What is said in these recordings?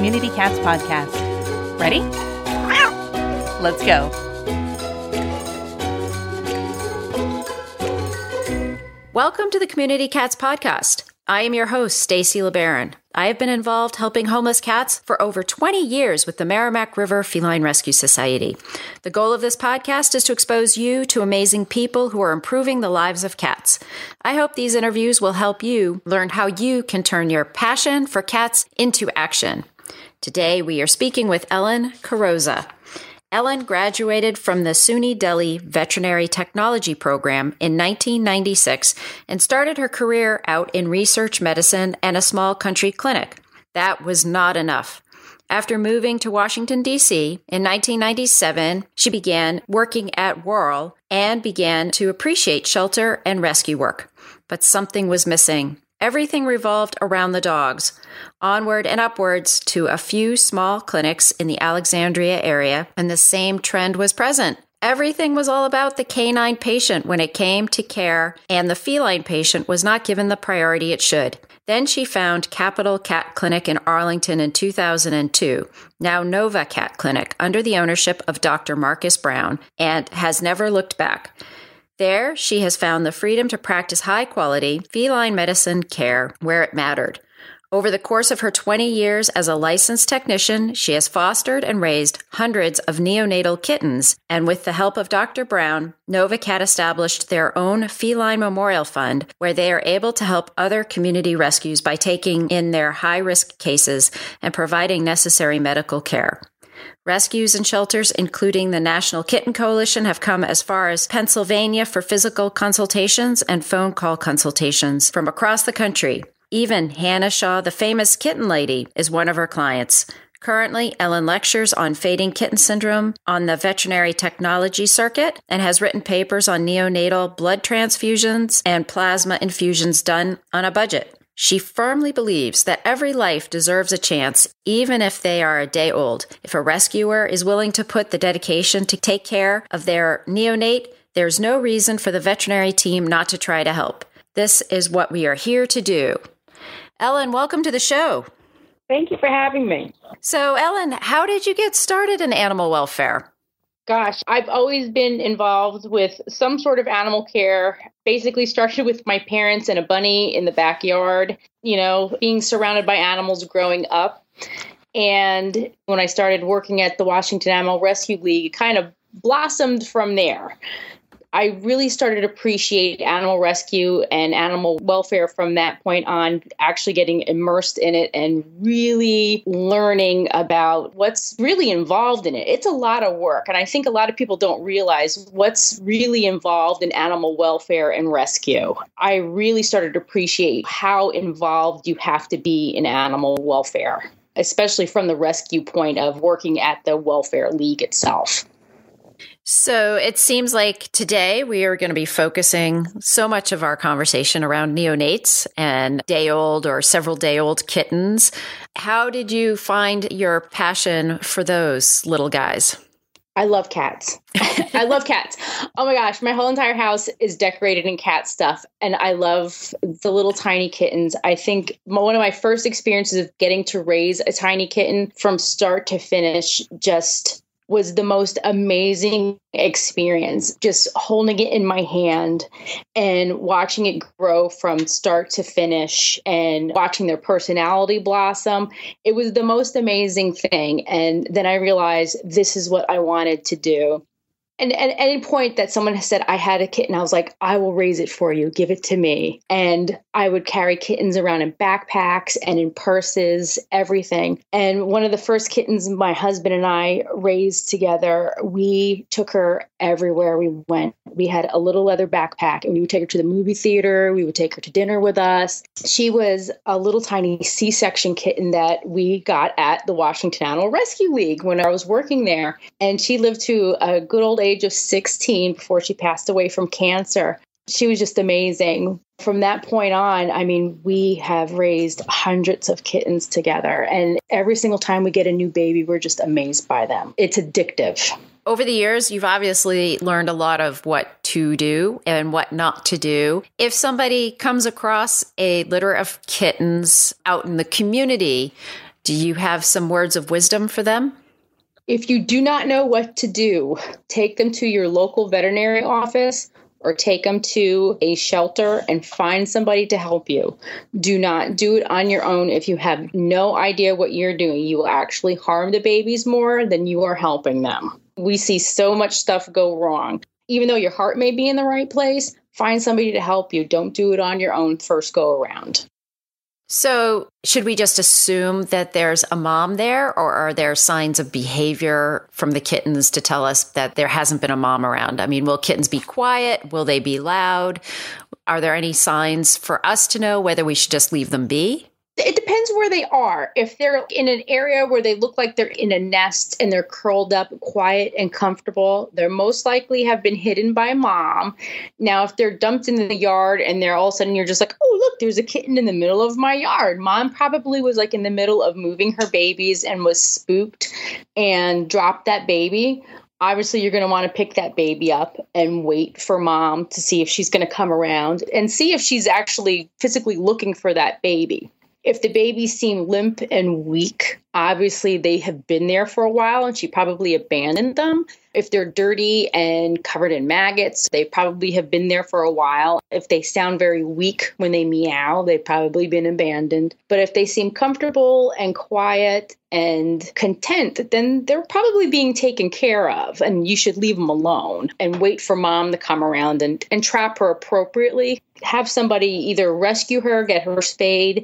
Community Cats podcast. Ready? Let's go. Welcome to the Community Cats podcast. I am your host, Stacy LeBaron. I have been involved helping homeless cats for over 20 years with the Merrimack River Feline Rescue Society. The goal of this podcast is to expose you to amazing people who are improving the lives of cats. I hope these interviews will help you learn how you can turn your passion for cats into action. Today, we are speaking with Ellen Carrozza. Ellen graduated from the SUNY Deli Veterinary Technology Program in 1996 and started her career out in research medicine and a small country clinic. That was not enough. After moving to Washington, D.C. in 1997, she began working at Worrell and began to appreciate shelter and rescue work. But something was missing. Everything revolved around the dogs, onward and upwards to a few small clinics in the Alexandria area, and the same trend was present. Everything was all about the canine patient when it came to care, and the feline patient was not given the priority it should. Then she found Capital Cat Clinic in Arlington in 2002, now Nova Cat Clinic, under the ownership of Dr. Marcus Brown, and has never looked back. There, she has found the freedom to practice high-quality feline medicine care where it mattered. Over the course of her 20 years as a licensed technician, she has fostered and raised hundreds of neonatal kittens, and with the help of Dr. Brown, Nova Cat established their own Feline Memorial Fund, where they are able to help other community rescues by taking in their high-risk cases and providing necessary medical care. Rescues and shelters, including the National Kitten Coalition, have come as far as Pennsylvania for physical consultations and phone call consultations from across the country. Even Hannah Shaw, the famous kitten lady, is one of her clients. Currently, Ellen lectures on fading kitten syndrome on the veterinary technology circuit and has written papers on neonatal blood transfusions and plasma infusions done on a budget. She firmly believes that every life deserves a chance, even if they are a day old. If a rescuer is willing to put the dedication to take care of their neonate, there's no reason for the veterinary team not to try to help. This is what we are here to do. Ellen, welcome to the show. Thank you for having me. So, Ellen, how did you get started in animal welfare? Gosh, I've always been involved with some sort of animal care. Basically started with my parents and a bunny in the backyard, being surrounded by animals growing up. And when I started working at the Washington Animal Rescue League, it kind of blossomed from there. I really started to appreciate animal rescue and animal welfare from that point on, actually getting immersed in it and really learning about what's really involved in it. It's a lot of work. And I think a lot of people don't realize what's really involved in animal welfare and rescue. I really started to appreciate how involved you have to be in animal welfare, especially from the rescue point of working at the Welfare League itself. So it seems like today we are going to be focusing so much of our conversation around neonates and day-old or several-day-old kittens. How did you find your passion for those little guys? I love cats. I love cats. Oh my gosh, my whole entire house is decorated in cat stuff, and I love the little tiny kittens. I think one of my first experiences of getting to raise a tiny kitten from start to finish just was the most amazing experience, just holding it in my hand and watching it grow from start to finish and watching their personality blossom. It was the most amazing thing. And then I realized this is what I wanted to do. And at any point that someone has said, I had a kitten, I was like, I will raise it for you. Give it to me. And I would carry kittens around in backpacks and in purses, everything. And one of the first kittens my husband and I raised together, we took her everywhere we went. We had a little leather backpack and we would take her to the movie theater. We would take her to dinner with us. She was a little tiny C-section kitten that we got at the Washington Animal Rescue League when I was working there. And she lived to a good old age of 16 before she passed away from cancer. She was just amazing. From that point on, I mean, we have raised hundreds of kittens together. And every single time we get a new baby, we're just amazed by them. It's addictive. Over the years, you've obviously learned a lot of what to do and what not to do. If somebody comes across a litter of kittens out in the community, Do you have some words of wisdom for them? If you do not know what to do, take them to your local veterinary office or take them to a shelter and find somebody to help you. Do not do it on your own if you have no idea what you're doing. You will actually harm the babies more than you are helping them. We see so much stuff go wrong. Even though your heart may be in the right place, find somebody to help you. Don't do it on your own first go around. So should we just assume that there's a mom there, or are there signs of behavior from the kittens to tell us that there hasn't been a mom around? I mean, will kittens be quiet? Will they be loud? Are there any signs for us to know whether we should just leave them be? It depends where they are. If they're in an area where they look like they're in a nest and they're curled up, quiet and comfortable, they're most likely have been hidden by mom. Now, if they're dumped in the yard and they're all of a sudden you're just like, oh, look, there's a kitten in the middle of my yard. Mom probably was like in the middle of moving her babies and was spooked and dropped that baby. Obviously, you're going to want to pick that baby up and wait for mom to see if she's going to come around and see if she's actually physically looking for that baby. If the babies seem limp and weak, obviously they have been there for a while and she probably abandoned them. If they're dirty and covered in maggots, they probably have been there for a while. If they sound very weak when they meow, they've probably been abandoned. But if they seem comfortable and quiet and content, then they're probably being taken care of, and you should leave them alone and wait for mom to come around and trap her appropriately. Have somebody either rescue her, get her spayed,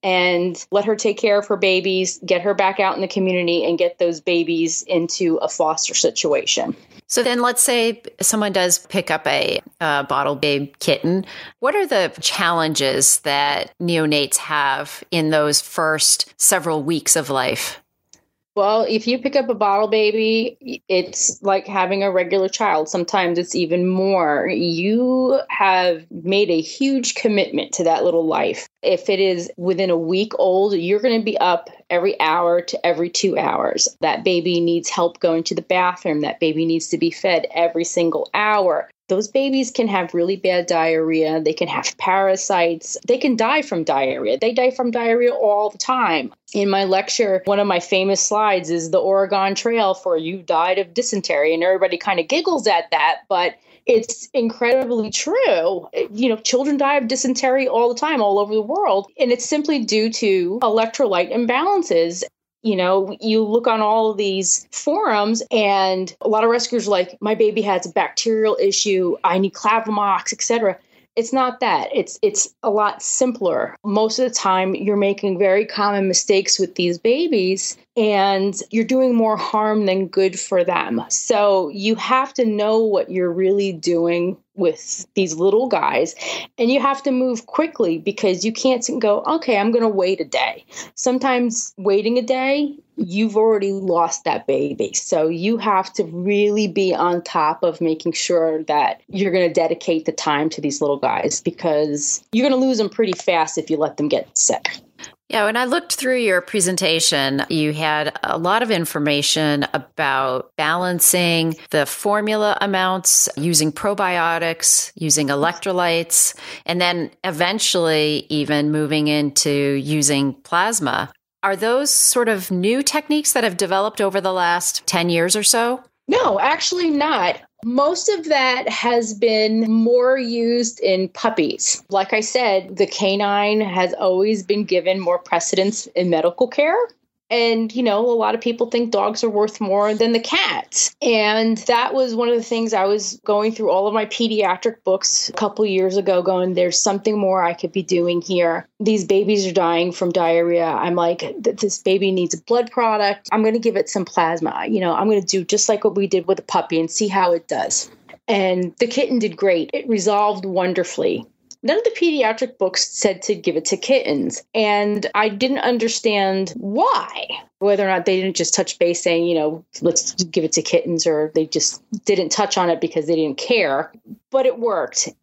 and let her take care of her babies, get her back out in the community, and get those babies into a foster situation. So then let's say someone does pick up a bottle babe kitten. What are the challenges that neonates have in those first several weeks of life? Well, if you pick up a bottle baby, it's like having a regular child. Sometimes it's even more. You have made a huge commitment to that little life. If it is within a week old, you're going to be up every hour to every 2 hours. That baby needs help going to the bathroom. That baby needs to be fed every single hour. Those babies can have really bad diarrhea. They can have parasites. They can die from diarrhea. They die from diarrhea all the time. In my lecture, one of my famous slides is the Oregon Trail for you died of dysentery. And everybody kind of giggles at that, but it's incredibly true. You know, children die of dysentery all the time, all over the world. And it's simply due to electrolyte imbalances. You know, you look on all of these forums and a lot of rescuers are like, my baby has a bacterial issue, I need Clavamox, etc. It's not that. It's a lot simpler. Most of the time, you're making very common mistakes with these babies, and you're doing more harm than good for them. So you have to know what you're really doing with these little guys, and you have to move quickly because you can't go, okay, I'm going to wait a day. Sometimes waiting a day, you've already lost that baby. So you have to really be on top of making sure that you're going to dedicate the time to these little guys because you're going to lose them pretty fast if you let them get sick. Yeah, when I looked through your presentation, you had a lot of information about balancing the formula amounts, using probiotics, using electrolytes, and then eventually even moving into using plasma. Are those sort of new techniques that have developed over the last 10 years or so? No, actually not. Most of that has been more used in puppies. Like I said, the canine has always been given more precedence in medical care. And, you know, a lot of people think dogs are worth more than the cats. And that was one of the things I was going through all of my pediatric books a couple years ago going, there's something more I could be doing here. These babies are dying from diarrhea. I'm like, this baby needs a blood product. I'm going to give it some plasma. You know, I'm going to do just like what we did with the puppy and see how it does. And the kitten did great. It resolved wonderfully. None of the pediatric books said to give it to kittens. And I didn't understand why, whether or not they didn't just touch base saying, you know, let's give it to kittens, or they just didn't touch on it because they didn't care. But it worked.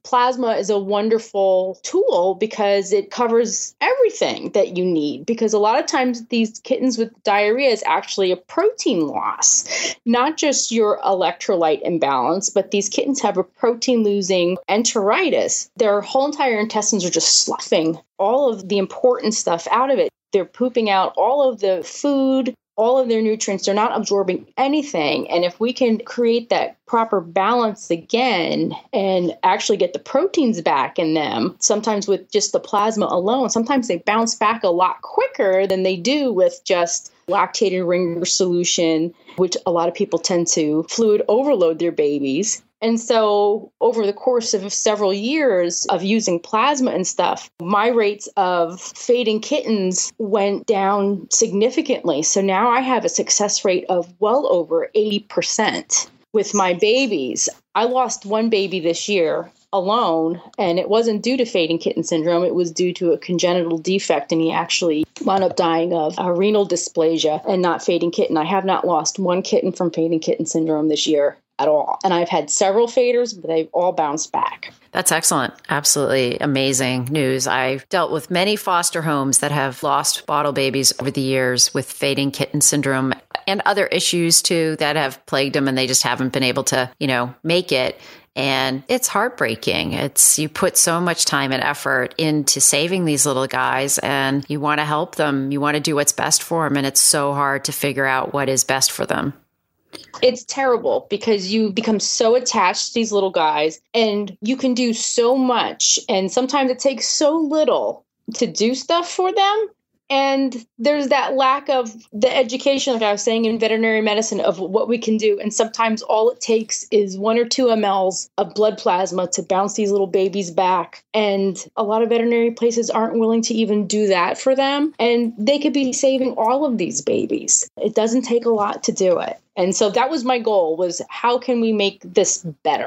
plasma is a wonderful tool because it covers everything that you need. Because a lot of times these kittens with diarrhea is actually a protein loss, not just your electrolyte imbalance, but these kittens have a protein losing enteritis. Their whole entire intestines are just sloughing all of the important stuff out of it. They're pooping out all of the food, all of their nutrients. They're not absorbing anything. And if we can create that proper balance again and actually get the proteins back in them, sometimes with just the plasma alone, sometimes they bounce back a lot quicker than they do with just lactated ringer solution, which a lot of people tend to fluid overload their babies. And so over the course of several years of using plasma and stuff, my rates of fading kittens went down significantly. So now I have a success rate of well over 80% with my babies. I lost one baby this year alone, and it wasn't due to fading kitten syndrome. It was due to a congenital defect, and he actually wound up dying of renal dysplasia and not fading kitten. I have not lost one kitten from fading kitten syndrome this year at all. And I've had several faders, but they've all bounced back. That's excellent. Absolutely amazing news. I've dealt with many foster homes that have lost bottle babies over the years with fading kitten syndrome and other issues too that have plagued them, and they just haven't been able to, make it. And it's heartbreaking. You put so much time and effort into saving these little guys, and you want to help them. You want to do what's best for them. And it's so hard to figure out what is best for them. It's terrible because you become so attached to these little guys and you can do so much. And sometimes it takes so little to do stuff for them. And there's that lack of the education, like I was saying, in veterinary medicine of what we can do. And sometimes all it takes is 1 or 2 mLs of blood plasma to bounce these little babies back. And a lot of veterinary places aren't willing to even do that for them. And they could be saving all of these babies. It doesn't take a lot to do it. And so that was my goal, was how can we make this better?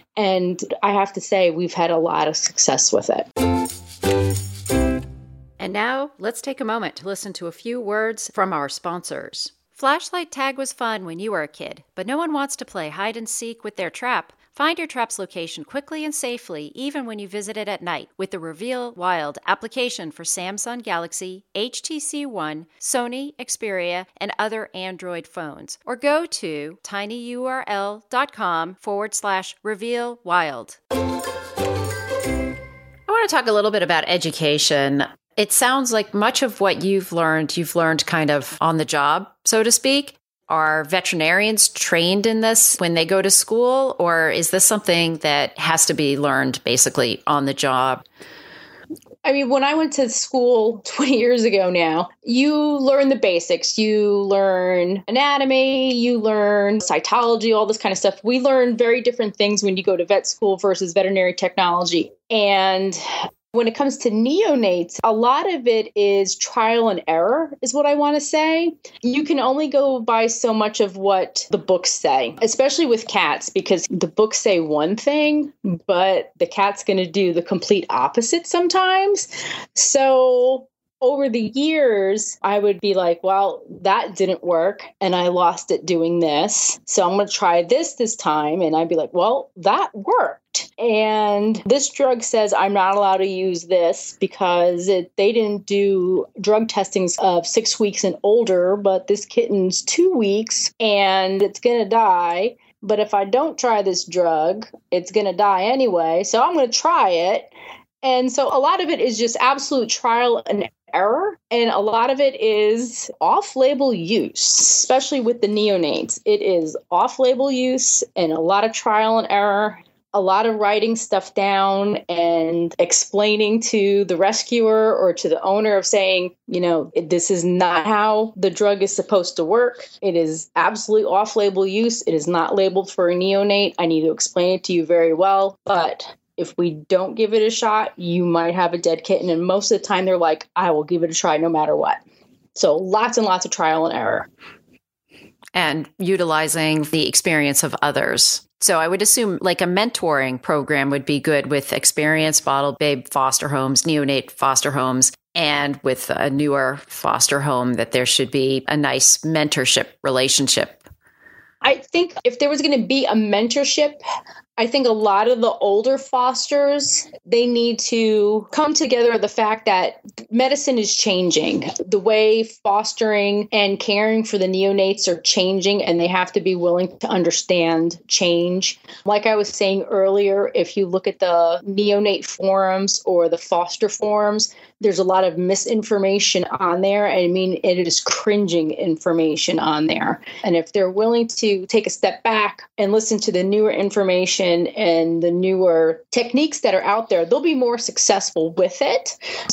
And I have to say, we've had a lot of success with it. And now, let's take a moment to listen to a few words from our sponsors. Flashlight tag was fun when you were a kid, but no one wants to play hide and seek with their trap. Find your trap's location quickly and safely, even when you visit it at night, with the Reveal Wild application for Samsung Galaxy, HTC One, Sony, Xperia, and other Android phones. Or go to tinyurl.com/Reveal Wild. I want to talk a little bit about education. It sounds like much of what you've learned kind of on the job, so to speak. Are veterinarians trained in this when they go to school, or is this something that has to be learned basically on the job? I mean, when I went to school 20 years ago now, you learn the basics. You learn anatomy, you learn cytology, all this kind of stuff. We learn very different things when you go to vet school versus veterinary technology. And when it comes to neonates, a lot of it is trial and error, is what I want to say. You can only go by so much of what the books say, especially with cats, because the books say one thing, but the cat's going to do the complete opposite sometimes. So over the years, I would be like, well, that didn't work and I lost it doing this. So I'm going to try this time. And I'd be like, well, that worked. And this drug says I'm not allowed to use this because they didn't do drug testings of 6 weeks and older, but this kitten's 2 weeks and it's going to die. But if I don't try this drug, it's going to die anyway. So I'm going to try it. And so a lot of it is just absolute trial and error. And a lot of it is off-label use, especially with the neonates. It is off-label use and a lot of trial and error, a lot of writing stuff down and explaining to the rescuer or to the owner of saying, this is not how the drug is supposed to work. It is absolutely off-label use. It is not labeled for a neonate. I need to explain it to you very well. But if we don't give it a shot, you might have a dead kitten. And most of the time they're like, I will give it a try no matter what. So lots and lots of trial and error. And utilizing the experience of others. So I would assume like a mentoring program would be good with experienced bottle babe foster homes, neonate foster homes, and with a newer foster home that there should be a nice mentorship relationship. I think if there was going to be a mentorship, I think a lot of the older fosters, they need to come together with the fact that medicine is changing. The way fostering and caring for the neonates are changing, and they have to be willing to understand change. Like I was saying earlier, if you look at the neonate forums or the foster forums, there's a lot of misinformation on there. I mean, it is cringing information on there. And if they're willing to take a step back and listen to the newer information and the newer techniques that are out there, they'll be more successful with it.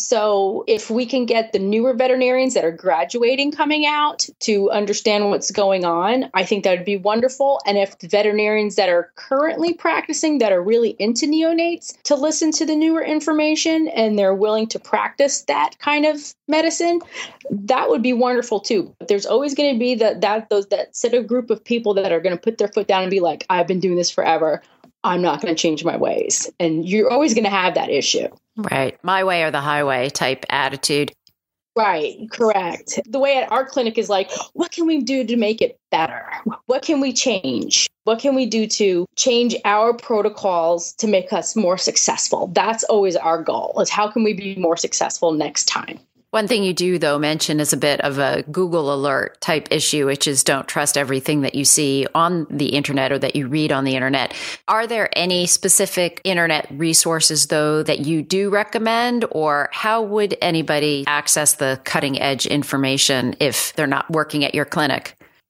So if we can get the newer veterinarians that are graduating coming out to understand what's going on, I think that would be wonderful. And if the veterinarians that are currently practicing that are really into neonates to listen to the newer information and they're willing to practice that kind of medicine, that would be wonderful too. But there's always going to be that set of group of people that are going to put their foot down and be like, I've been doing this forever. I'm not going to change my ways. And you're always going to have that issue. Right. My way or the highway type attitude. Right. Correct. The way at our clinic is like, what can we do to make it better? What can we change? What can we do to change our protocols to make us more successful? That's always our goal, is how can we be more successful next time? One thing you do, though, mention is a bit of a Google alert type issue, which is don't trust everything that you see on the internet or that you read on the internet. Are there any specific internet resources, though, that you do recommend? Or how would anybody access the cutting edge information if they're not working at your clinic?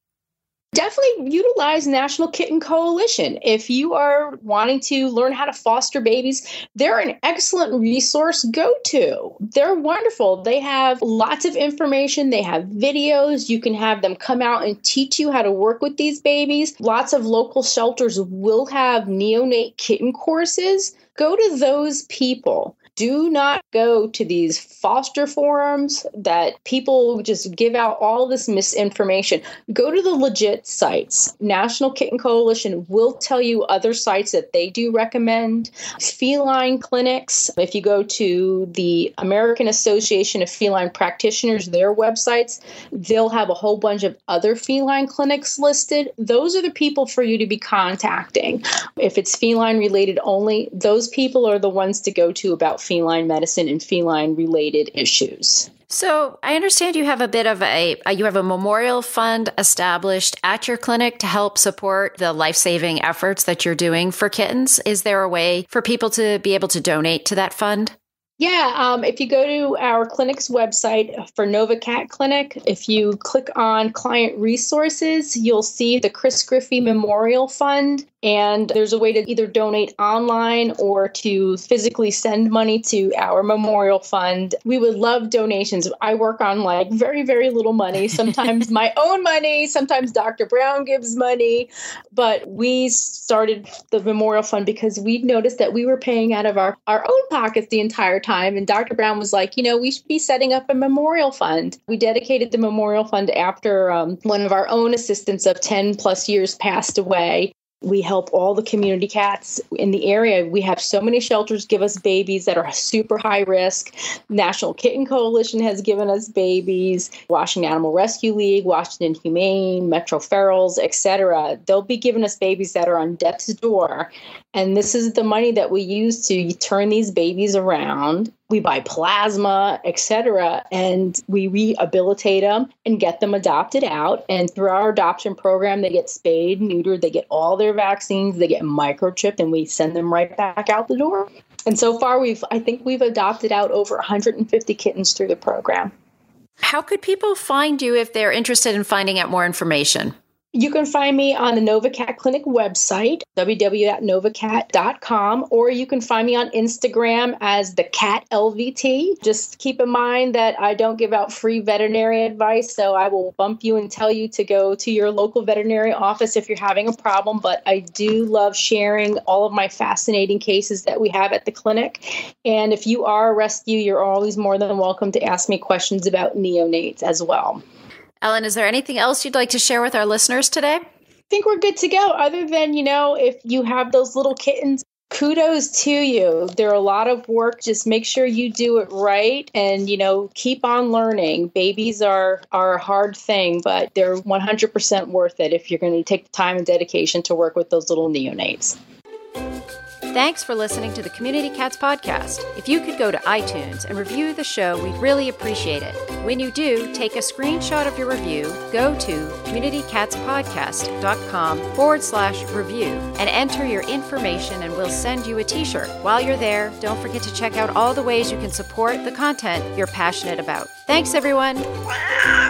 Definitely utilize National Kitten Coalition. If you are wanting to learn how to foster babies, they're an excellent resource go-to. They're wonderful. They have lots of information. They have videos. You can have them come out and teach you how to work with these babies. Lots of local shelters will have neonate kitten courses. Go to those people. Do not go to these foster forums that people just give out all this misinformation. Go to the legit sites. National Kitten Coalition will tell you other sites that they do recommend. Feline clinics. If you go to the American Association of Feline Practitioners, their websites, they'll have a whole bunch of other feline clinics listed. Those are the people for you to be contacting. If it's feline related only, those people are the ones to go to about feline medicine and feline related issues. So I understand you have a bit of you have a memorial fund established at your clinic to help support the life-saving efforts that you're doing for kittens. Is there a way for people to be able to donate to that fund? Yeah, if you go to our clinic's website for Nova Cat Clinic, if you click on client resources, you'll see the Chris Griffey Memorial Fund. And there's a way to either donate online or to physically send money to our memorial fund. We would love donations. I work on like very, very little money, sometimes my own money, sometimes Dr. Brown gives money. But we started the memorial fund because we noticed that we were paying out of our own pockets the entire time. And Dr. Brown was like, we should be setting up a memorial fund. We dedicated the memorial fund after one of our own assistants of 10 plus years passed away. We help all the community cats in the area. We have so many shelters give us babies that are super high risk. National Kitten Coalition has given us babies. Washington Animal Rescue League, Washington Humane, Metro Ferals, etc. They'll be giving us babies that are on death's door. And this is the money that we use to turn these babies around. We buy plasma, etc., and we rehabilitate them and get them adopted out. And through our adoption program, they get spayed, neutered, they get all their vaccines, they get microchipped, and we send them right back out the door. And so far, I think we've adopted out over 150 kittens through the program. How could people find you if they're interested in finding out more information? You can find me on the Nova Cat Clinic website, www.novacat.com, or you can find me on Instagram as the Cat LVT. Just keep in mind that I don't give out free veterinary advice, so I will bump you and tell you to go to your local veterinary office if you're having a problem. But I do love sharing all of my fascinating cases that we have at the clinic. And if you are a rescue, you're always more than welcome to ask me questions about neonates as well. Ellen, is there anything else you'd like to share with our listeners today? I think we're good to go. Other than, if you have those little kittens, kudos to you. They're a lot of work. Just make sure you do it right and, keep on learning. Babies are a hard thing, but they're 100% worth it if you're going to take the time and dedication to work with those little neonates. Thanks for listening to the Community Cats podcast. If you could go to iTunes and review the show, we'd really appreciate it. When you do, take a screenshot of your review, go to communitycatspodcast.com/review and enter your information, and we'll send you a t-shirt. While you're there, don't forget to check out all the ways you can support the content you're passionate about. Thanks, everyone.